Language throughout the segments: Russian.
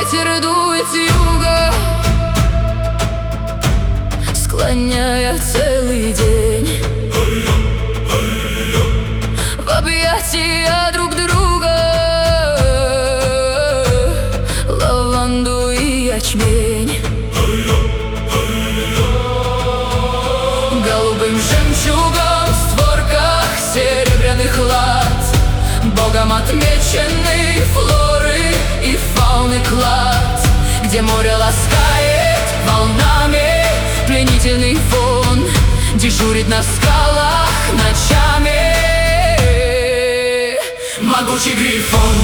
Ветер дует с юга, склоняя целый день в объятия друг друга, лаванду и ячмень. Голубым жемчугом в створках серебряных лад, Богом отмеченный флоры и фауны клад, где море ласкает волнами пленительный фон, дежурит на скалах ночами могучий грифон.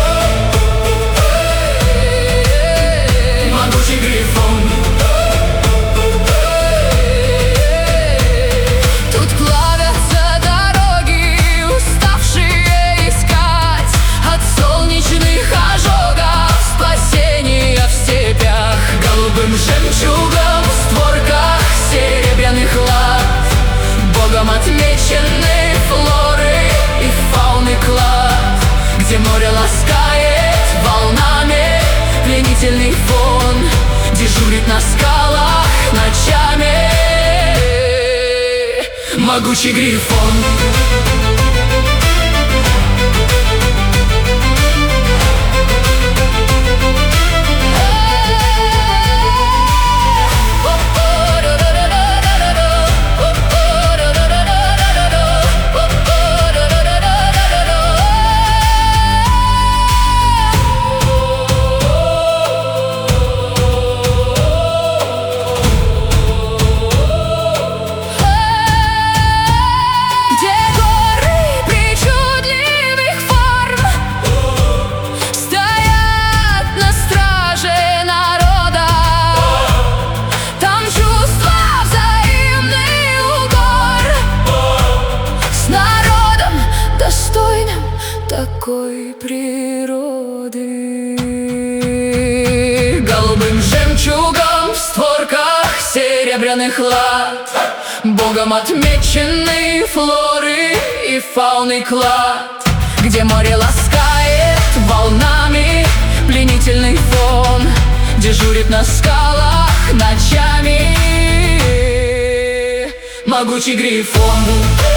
Могучий грифон. Тут плавятся дороги, уставшие искать от солнечных ожогов спасения в степях. Голубым жемчугом в створках серебряных лад, Богом отмеченный флоры и фауны клад, где море ласкает волнами пленительный фон, дежурит на скалах ночами могучий грифон. Такой природы. Голубым жемчугом в створках серебряных лад, Богом отмеченный флоры и фауны клад, где море ласкает волнами пленительный фон, дежурит на скалах ночами могучий грифон.